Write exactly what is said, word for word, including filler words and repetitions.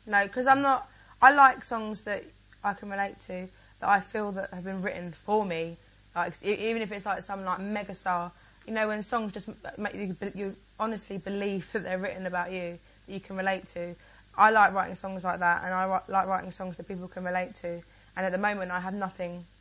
No, because I'm not... I like songs that I can relate to, that I feel that have been written for me. Like, even if it's like some like megastar, you know, when songs just make you, you honestly believe that they're written about you, that you can relate to. I like writing songs like that, and I like writing songs that people can relate to. And at the moment, I have nothing